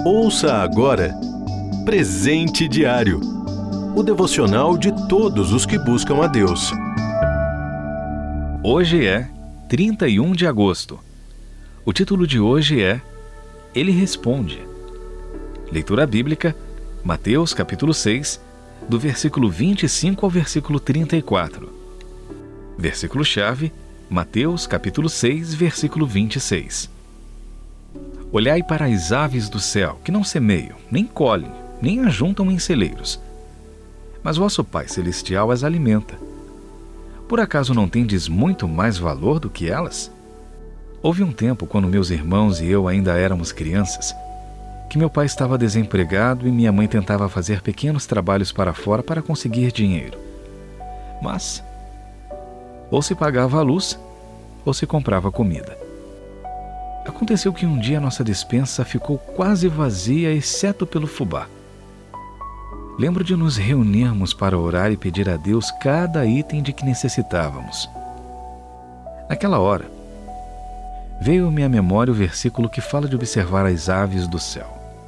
Ouça agora Presente Diário, o devocional de todos os que buscam a Deus. Hoje é 31 de agosto. O título de hoje é Ele Responde. Leitura bíblica, Mateus capítulo 6, do versículo 25 ao versículo 34. Versículo-chave, Mateus capítulo 6, versículo 26. Olhai para as aves do céu, que não semeiam, nem colhem, nem ajuntam em celeiros, mas vosso Pai Celestial as alimenta. Por acaso não tendes muito mais valor do que elas? Houve um tempo, quando meus irmãos e eu ainda éramos crianças, que meu pai estava desempregado e minha mãe tentava fazer pequenos trabalhos para fora para conseguir dinheiro. Mas ou se pagava a luz, ou se comprava comida. Aconteceu que um dia nossa despensa ficou quase vazia, exceto pelo fubá. Lembro de nos reunirmos para orar e pedir a Deus cada item de que necessitávamos. Naquela hora, veio-me à memória o versículo que fala de observar as aves do céu.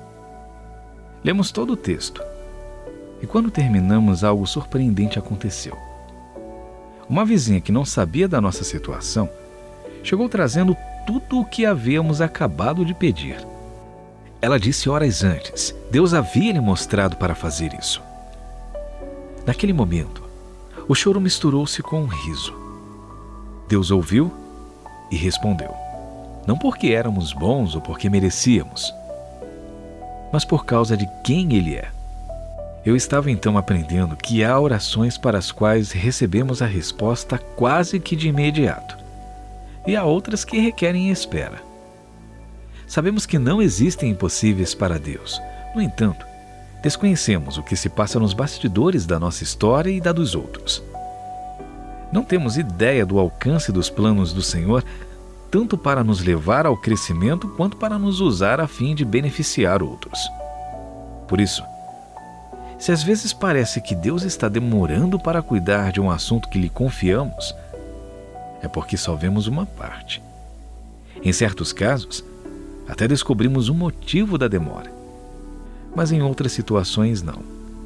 Lemos todo o texto, e quando terminamos, algo surpreendente aconteceu. Uma vizinha que não sabia da nossa situação chegou trazendo tudo o que havíamos acabado de pedir. Ela disse horas antes, Deus havia lhe mostrado para fazer isso. Naquele momento, o choro misturou-se com um riso. Deus ouviu e respondeu. Não porque éramos bons ou porque merecíamos, mas por causa de quem Ele é. Eu estava então aprendendo que há orações para as quais recebemos a resposta quase que de imediato, e há outras que requerem espera. Sabemos que não existem impossíveis para Deus. No entanto, desconhecemos o que se passa nos bastidores da nossa história e da dos outros. Não temos ideia do alcance dos planos do Senhor, tanto para nos levar ao crescimento quanto para nos usar a fim de beneficiar outros. Por isso, se às vezes parece que Deus está demorando para cuidar de um assunto que lhe confiamos, é porque só vemos uma parte. Em certos casos, até descobrimos o motivo da demora, mas em outras situações não.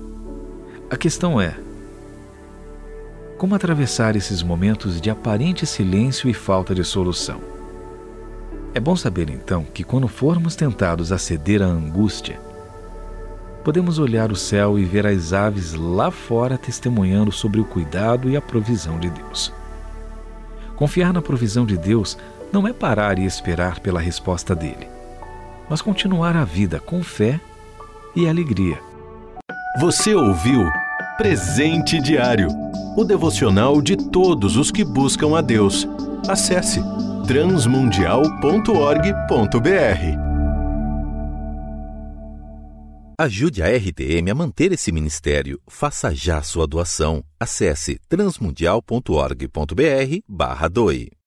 A questão é: como atravessar esses momentos de aparente silêncio e falta de solução? É bom saber então que quando formos tentados a ceder à angústia, podemos olhar o céu e ver as aves lá fora testemunhando sobre o cuidado e a provisão de Deus. Confiar na provisão de Deus não é parar e esperar pela resposta dele, mas continuar a vida com fé e alegria. Você ouviu Presente Diário, o devocional de todos os que buscam a Deus. Acesse transmundial.org.br. Ajude a RTM a manter esse ministério. Faça já sua doação. Acesse transmundial.org.br/doe.